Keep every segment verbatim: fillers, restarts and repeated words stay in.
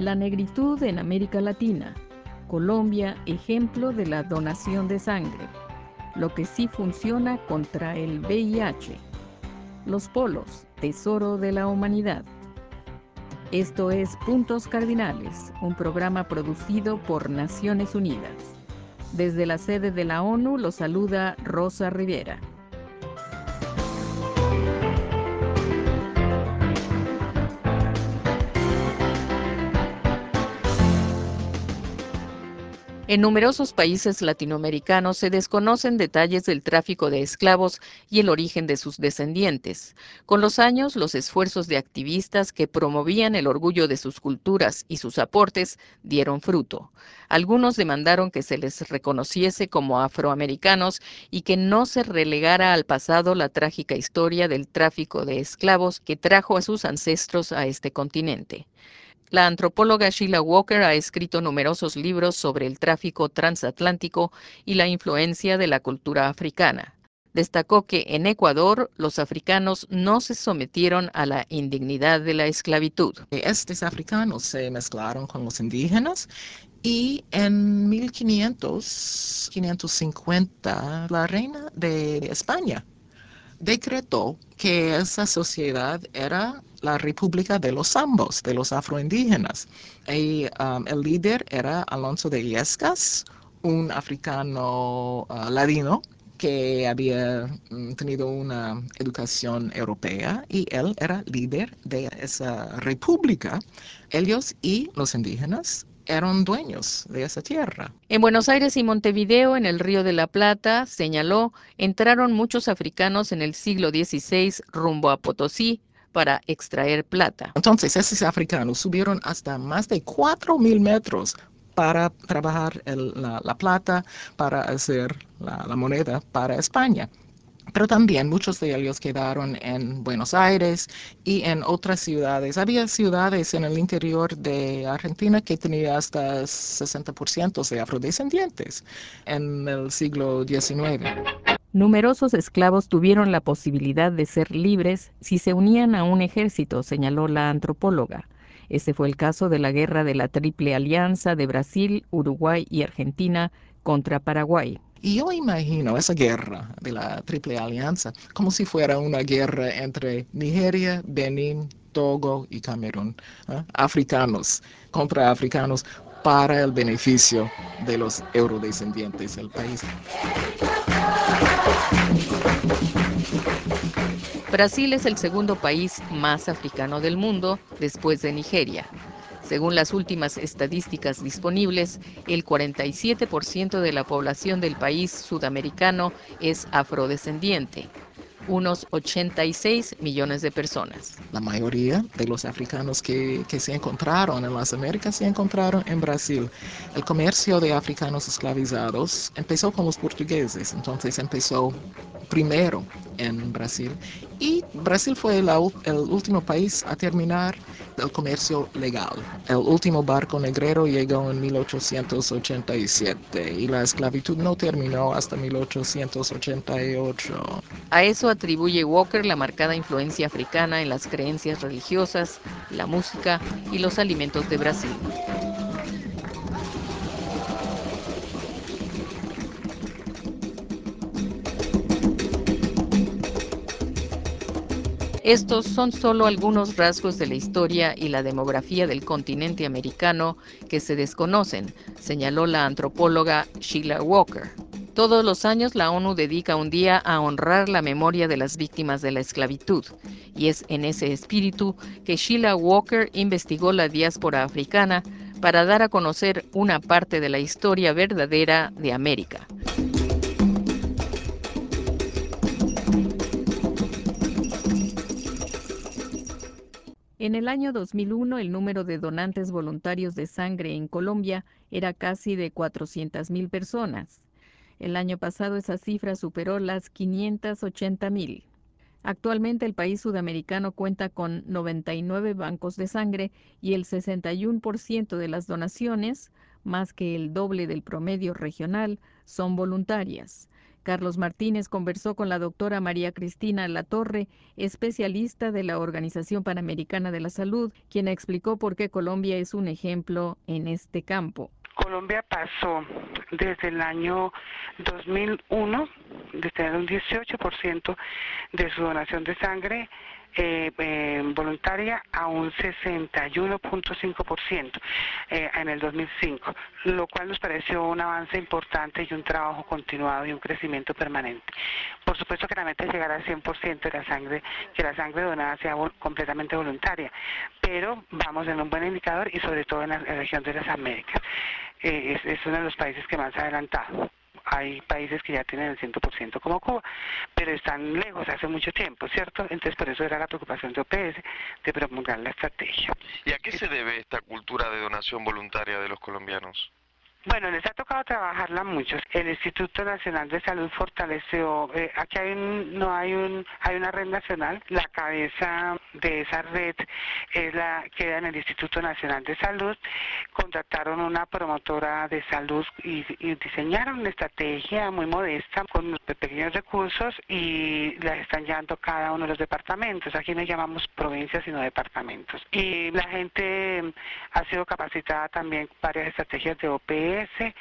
La negritud en América Latina. Colombia, ejemplo de la donación de sangre. Lo que sí funciona contra el V I H. Los polos, tesoro de la humanidad. Esto es Puntos Cardinales, un programa producido por Naciones Unidas. Desde la sede de la ONU lo saluda Rosa Rivera. En numerosos países latinoamericanos se desconocen detalles del tráfico de esclavos y el origen de sus descendientes. Con los años, los esfuerzos de activistas que promovían el orgullo de sus culturas y sus aportes dieron fruto. Algunos demandaron que se les reconociese como afroamericanos y que no se relegara al pasado la trágica historia del tráfico de esclavos que trajo a sus ancestros a este continente. La antropóloga Sheila Walker ha escrito numerosos libros sobre el tráfico transatlántico y la influencia de la cultura africana. Destacó que en Ecuador los africanos no se sometieron a la indignidad de la esclavitud. Estos africanos se mezclaron con los indígenas y en mil quinientos, quinientos cincuenta la reina de España decretó que esa sociedad era la República de los Zambos, de los afroindígenas. Y um, el líder era Alonso de Illescas, un africano uh, ladino que había um, tenido una educación europea y él era líder de esa república. Ellos y los indígenas eran dueños de esa tierra. En Buenos Aires y Montevideo, en el Río de la Plata, señaló, entraron muchos africanos en el siglo dieciséis rumbo a Potosí para extraer plata. Entonces, esos africanos subieron hasta más de cuatro mil metros para trabajar el, la, la, plata, para hacer la, la moneda para España. Pero también muchos de ellos quedaron en Buenos Aires y en otras ciudades. Había ciudades en el interior de Argentina que tenía hasta sesenta por ciento de afrodescendientes en el siglo diecinueve. Numerosos esclavos tuvieron la posibilidad de ser libres si se unían a un ejército, señaló la antropóloga. Ese fue el caso de la guerra de la Triple Alianza de Brasil, Uruguay y Argentina contra Paraguay. Y yo imagino esa guerra de la Triple Alianza como si fuera una guerra entre Nigeria, Benín, Togo y Camerún, ¿eh? Africanos contra africanos para el beneficio de los eurodescendientes del país. Brasil es el segundo país más africano del mundo, después de Nigeria. Según las últimas estadísticas disponibles, el cuarenta y siete por ciento de la población del país sudamericano es afrodescendiente, unos ochenta y seis millones de personas. La mayoría de los africanos que, que se encontraron en las Américas se encontraron en Brasil. El comercio de africanos esclavizados empezó con los portugueses, entonces empezó primero en Brasil. Y Brasil fue la, el último país a terminar el comercio legal. El último barco negrero llegó en mil ochocientos ochenta y siete y la esclavitud no terminó hasta mil ochocientos ochenta y ocho. A eso atribuye Walker la marcada influencia africana en las creencias religiosas, la música y los alimentos de Brasil. Estos son solo algunos rasgos de la historia y la demografía del continente americano que se desconocen, señaló la antropóloga Sheila Walker. Todos los años la ONU dedica un día a honrar la memoria de las víctimas de la esclavitud, y es en ese espíritu que Sheila Walker investigó la diáspora africana para dar a conocer una parte de la historia verdadera de América. En el año dos mil uno, el número de donantes voluntarios de sangre en Colombia era casi de cuatrocientas mil personas. El año pasado esa cifra superó las quinientas ochenta mil. Actualmente el país sudamericano cuenta con noventa y nueve bancos de sangre y el sesenta y uno por ciento de las donaciones, más que el doble del promedio regional, son voluntarias. Carlos Martínez conversó con la doctora María Cristina Latorre, especialista de la Organización Panamericana de la Salud, quien explicó por qué Colombia es un ejemplo en este campo. Colombia pasó desde el año dos mil uno de tener un dieciocho por ciento de su donación de sangre eh, eh, voluntaria a un sesenta y uno punto cinco por ciento eh, en el dos mil cinco, lo cual nos pareció un avance importante y un trabajo continuado y un crecimiento permanente. Por supuesto que la meta es llegar al cien por ciento de la sangre, que la sangre donada sea vol- completamente voluntaria, pero vamos en un buen indicador y sobre todo en la, en la región de las Américas. Eh, es, es uno de los países que más ha adelantado. Hay países que ya tienen el cien por ciento como Cuba, pero están lejos hace mucho tiempo, ¿cierto? Entonces por eso era la preocupación de O P S de promulgar la estrategia. ¿Y a qué se debe esta cultura de donación voluntaria de los colombianos? Bueno, les ha tocado trabajarla mucho. El Instituto Nacional de Salud fortaleció, eh, aquí hay un, no hay un, hay una red nacional, la cabeza de esa red es la, queda en el Instituto Nacional de Salud, contrataron una promotora de salud y, y diseñaron una estrategia muy modesta con pequeños recursos y la están llevando cada uno de los departamentos. Aquí no llamamos provincias sino departamentos. Y la gente ha sido capacitada también varias estrategias de O P S,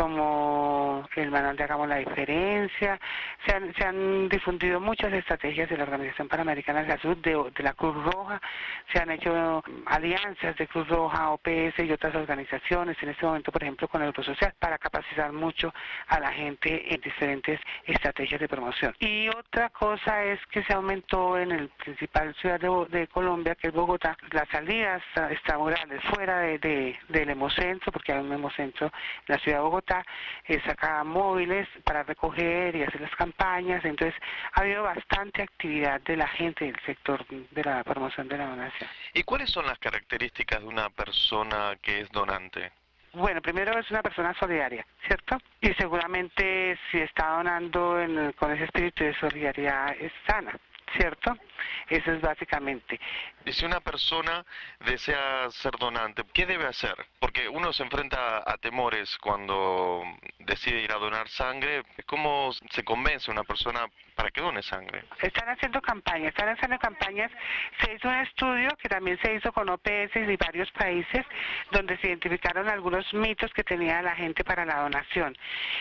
como el manual de Hagamos la Diferencia. Se han, se han difundido muchas estrategias de la Organización Panamericana de la Salud, de, de la Cruz Roja, se han hecho alianzas de Cruz Roja, O P S y otras organizaciones, en este momento por ejemplo con el Grupo Social, para capacitar mucho a la gente en diferentes estrategias de promoción. Y otra cosa es que se aumentó en el principal ciudad de, de Colombia, que es Bogotá, las salidas extramurales fuera de, de, del hemocentro, porque hay un hemocentro en la ciudad de Bogotá, eh, saca móviles para recoger y hacer las campañas. Entonces ha habido bastante actividad de la gente del sector de la promoción de la donación. ¿Y cuáles son las características de una persona que es donante? Bueno, primero es una persona solidaria, ¿cierto? Y seguramente si está donando en el, con ese espíritu de solidaridad es sana, ¿cierto? Eso es básicamente. Y si una persona desea ser donante, ¿qué debe hacer? Porque uno se enfrenta a temores cuando decide ir a donar sangre. ¿Cómo se convence a una persona para que done sangre? Están haciendo campañas, están haciendo campañas. Se hizo un estudio que también se hizo con O P S de varios países, donde se identificaron algunos mitos que tenía la gente para la donación.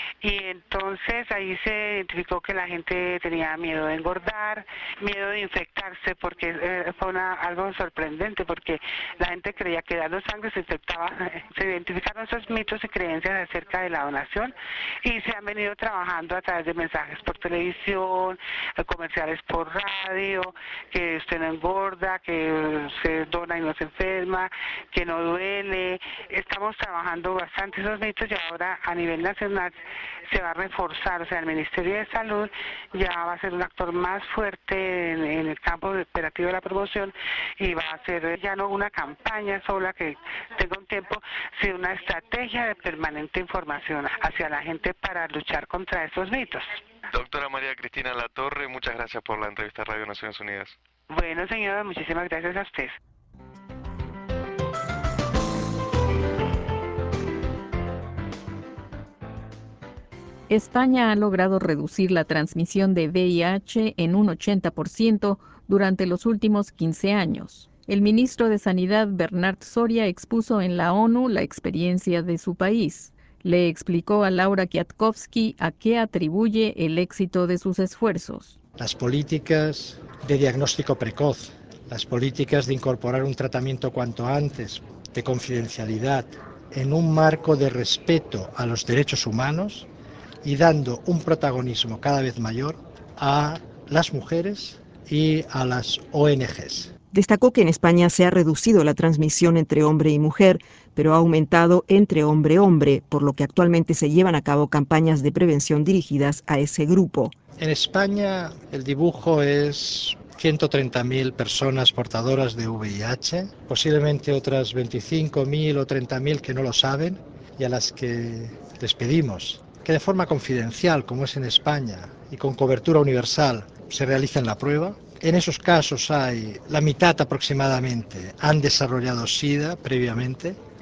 Y entonces ahí se identificó que la gente tenía miedo de engordar, miedo de infectarse, porque eh, fue una, algo sorprendente, porque la gente creía que dando sangre se infectaba. Se identificaron esos mitos y creencias acerca de la donación y se han venido trabajando a través de mensajes por televisión, comerciales por radio, que usted no engorda, que se dona y no se enferma, que no duele. Estamos trabajando bastante esos mitos y ahora a nivel nacional se va a reforzar, o sea, el Ministerio de Salud ya va a ser un actor más fuerte en, en el campo operativo de la promoción y va a ser ya no una campaña sola que tenga un tiempo, sino una estrategia de permanente información hacia la gente para luchar contra esos mitos. Doctora María Cristina Latorre, muchas gracias por la entrevista a Radio Naciones Unidas. Bueno, señora, muchísimas gracias a usted. España ha logrado reducir la transmisión de V I H en un ochenta por ciento durante los últimos quince años. El ministro de Sanidad, Bernard Soria, expuso en la ONU la experiencia de su país. Le explicó a Laura Kwiatkowski a qué atribuye el éxito de sus esfuerzos. Las políticas de diagnóstico precoz, las políticas de incorporar un tratamiento cuanto antes, de confidencialidad, en un marco de respeto a los derechos humanos y dando un protagonismo cada vez mayor a las mujeres y a las O N Ges. Destacó que en España se ha reducido la transmisión entre hombre y mujer, pero ha aumentado entre hombre-hombre, por lo que actualmente se llevan a cabo campañas de prevención dirigidas a ese grupo. En España el dibujo es ciento treinta mil personas portadoras de V I H, posiblemente otras veinticinco mil o treinta mil que no lo saben y a las que les pedimos que de forma confidencial, como es en España, y con cobertura universal, se realicen la prueba. En esos casos hay, la mitad aproximadamente, han desarrollado SIDA previamente,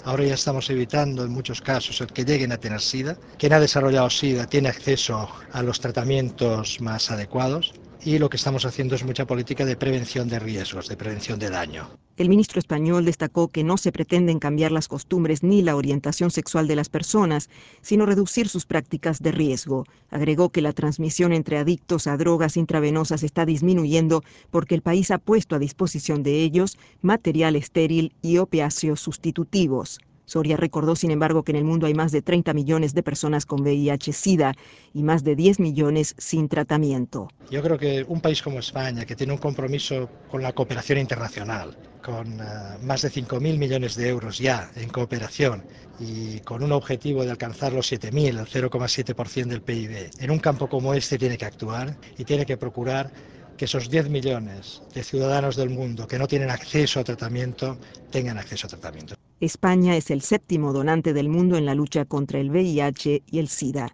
Ahora ya estamos evitando en muchos casos el que lleguen a tener SIDA. Quien ha desarrollado SIDA tiene acceso a los tratamientos más adecuados y lo que estamos haciendo es mucha política de prevención de riesgos, de prevención de daño. El ministro español destacó que no se pretenden cambiar las costumbres ni la orientación sexual de las personas, sino reducir sus prácticas de riesgo. Agregó que la transmisión entre adictos a drogas intravenosas está disminuyendo porque el país ha puesto a disposición de ellos material estéril y opiáceos sustitutivos. Soria recordó, sin embargo, que en el mundo hay más de treinta millones de personas con V I H SIDA y más de diez millones sin tratamiento. Yo creo que un país como España, que tiene un compromiso con la cooperación internacional, con uh, más de cinco mil millones de euros ya en cooperación y con un objetivo de alcanzar los siete mil, el cero coma siete por ciento del P I B, en un campo como este tiene que actuar y tiene que procurar que esos diez millones de ciudadanos del mundo que no tienen acceso a tratamiento tengan acceso a tratamiento. España es el séptimo donante del mundo en la lucha contra el V I H y el SIDA.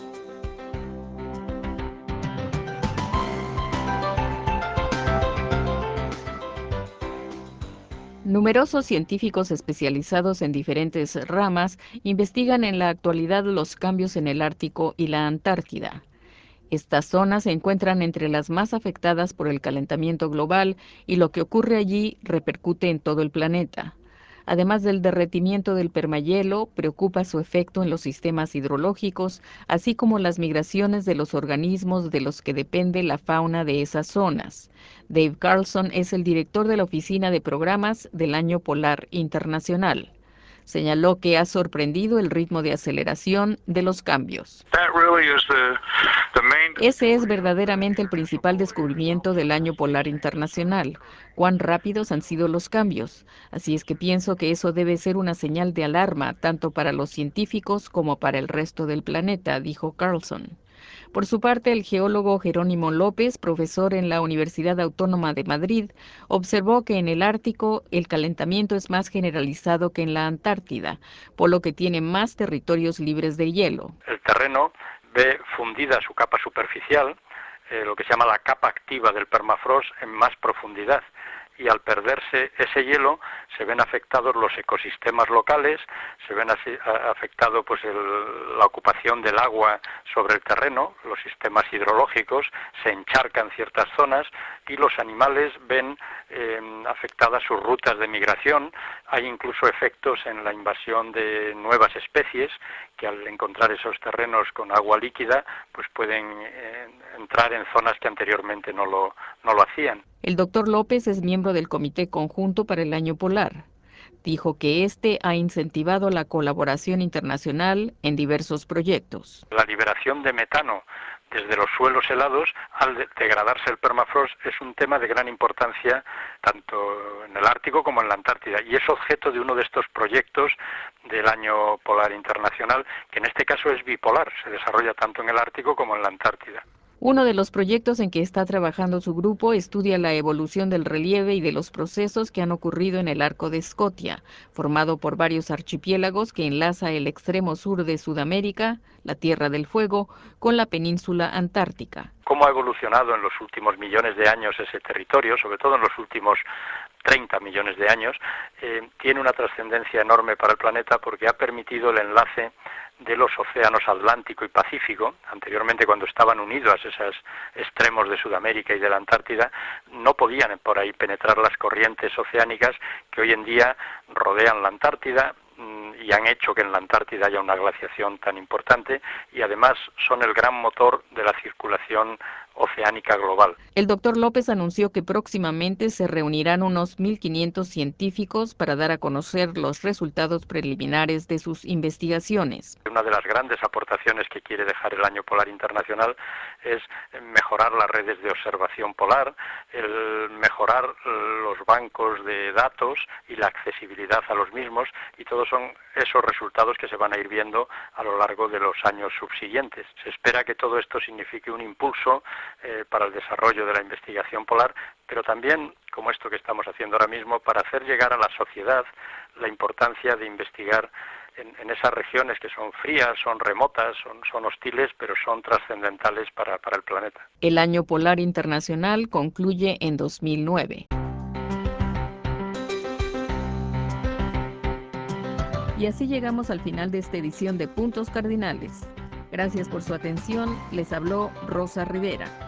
Numerosos científicos especializados en diferentes ramas investigan en la actualidad los cambios en el Ártico y la Antártida. Estas zonas se encuentran entre las más afectadas por el calentamiento global y lo que ocurre allí repercute en todo el planeta. Además del derretimiento del permahielo, preocupa su efecto en los sistemas hidrológicos, así como las migraciones de los organismos de los que depende la fauna de esas zonas. Dave Carlson es el director de la Oficina de Programas del Año Polar Internacional. Señaló que ha sorprendido el ritmo de aceleración de los cambios. Ese es verdaderamente el principal descubrimiento del Año Polar Internacional, cuán rápidos han sido los cambios. Así es que pienso que eso debe ser una señal de alarma tanto para los científicos como para el resto del planeta, dijo Carlson. Por su parte, el geólogo Jerónimo López, profesor en la Universidad Autónoma de Madrid, observó que en el Ártico el calentamiento es más generalizado que en la Antártida, por lo que tiene más territorios libres de hielo. El terreno ve fundida su capa superficial, eh, lo que se llama la capa activa del permafrost, en más profundidad. Y al perderse ese hielo se ven afectados los ecosistemas locales, se ven así, a, afectado pues el, la ocupación del agua sobre el terreno, los sistemas hidrológicos, se encharcan ciertas zonas y los animales ven eh, afectadas sus rutas de migración. Hay incluso efectos en la invasión de nuevas especies que al encontrar esos terrenos con agua líquida pues pueden eh, entrar en zonas que anteriormente no lo, no lo hacían. El doctor López es miembro del Comité Conjunto para el Año Polar. Dijo que este ha incentivado la colaboración internacional en diversos proyectos. La liberación de metano desde los suelos helados al degradarse el permafrost es un tema de gran importancia tanto en el Ártico como en la Antártida y es objeto de uno de estos proyectos del Año Polar Internacional, que en este caso es bipolar, se desarrolla tanto en el Ártico como en la Antártida. Uno de los proyectos en que está trabajando su grupo estudia la evolución del relieve y de los procesos que han ocurrido en el Arco de Scotia, formado por varios archipiélagos que enlaza el extremo sur de Sudamérica, la Tierra del Fuego, con la península antártica. ¿Cómo ha evolucionado en los últimos millones de años ese territorio, sobre todo en los últimos treinta millones de años? Eh, tiene una trascendencia enorme para el planeta porque ha permitido el enlace de los océanos Atlántico y Pacífico. Anteriormente, cuando estaban unidos a esos extremos de Sudamérica y de la Antártida, no podían por ahí penetrar las corrientes oceánicas que hoy en día rodean la Antártida y han hecho que en la Antártida haya una glaciación tan importante y además son el gran motor de la circulación oceánica global. El doctor López anunció que próximamente se reunirán unos mil quinientos científicos para dar a conocer los resultados preliminares de sus investigaciones. Una de las grandes aportaciones que quiere dejar el Año Polar Internacional es mejorar las redes de observación polar, el mejorar los bancos de datos y la accesibilidad a los mismos, y todos son esos resultados que se van a ir viendo a lo largo de los años subsiguientes. Se espera que todo esto signifique un impulso eh, para el desarrollo de la investigación polar, pero también, como esto que estamos haciendo ahora mismo, para hacer llegar a la sociedad la importancia de investigar en, en esas regiones que son frías, son remotas, son, son hostiles, pero son trascendentales para, para el planeta. El Año Polar Internacional concluye en dos mil nueve. Y así llegamos al final de esta edición de Puntos Cardinales. Gracias por su atención. Les habló Rosa Rivera.